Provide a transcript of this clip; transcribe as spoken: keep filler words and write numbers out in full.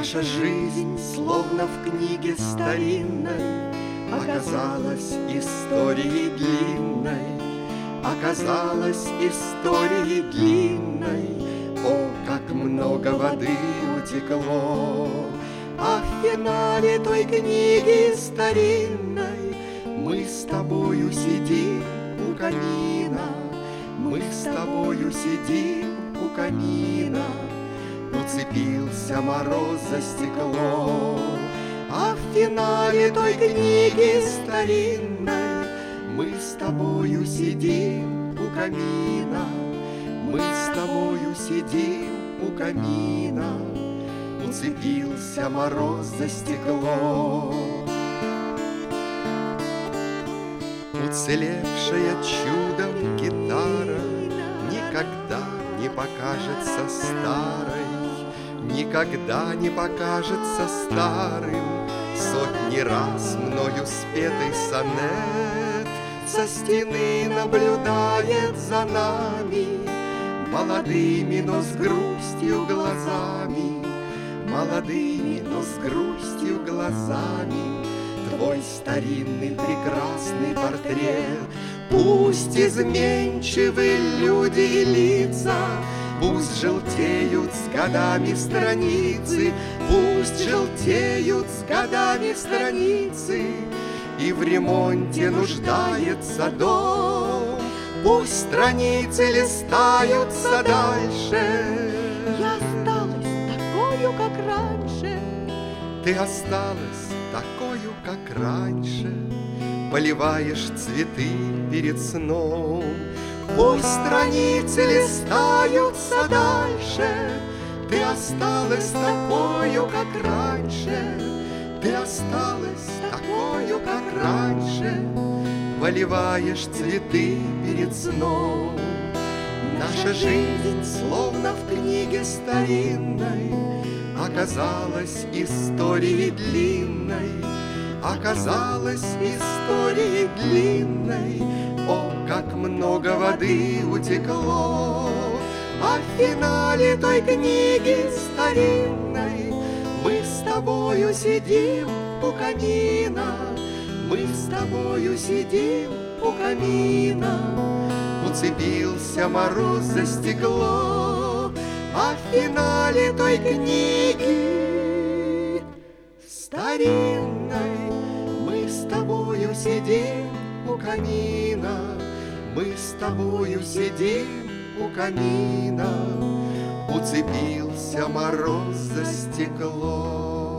Наша жизнь, словно в книге старинной, оказалась историей длинной, оказалась историей длинной. О, как много воды утекло! А в финале той книги старинной мы с тобою сидим у камина, мы с тобою сидим у камина. Уцепился мороз за стекло, а в финале той книги старинной мы с тобою сидим у камина, мы с тобою сидим у камина. Уцепился мороз за стекло. Уцелевшая чудом гитара никогда не покажется старой, никогда не покажется старым. Сотни раз мною спетый сонет со стены наблюдает за нами, молодыми, но с грустью глазами, молодыми, но с грустью глазами. Твой старинный прекрасный портрет, пусть изменчивы люди и лица, пусть желтеют с годами страницы, пусть желтеют с годами страницы, и в ремонте нуждается дом. Пусть страницы листаются дальше. Я осталась такою, как раньше. Ты осталась такою, как раньше, поливаешь цветы перед сном. Пусть страницы листаются дальше. Ты осталась такою, как раньше, ты осталась такою, как раньше, поливаешь цветы перед сном. Наша жизнь, словно в книге старинной, оказалась историей длинной, оказалась историей длинной. О, как много воды утекло! А в финале той книги старинной мы с тобою сидим у камина, мы с тобою сидим у камина. Уцепился мороз за стекло, а в финале той книги старинной мы с тобою сидим у камина, мы с тобою сидим у камина. Уцепился мороз за стекло.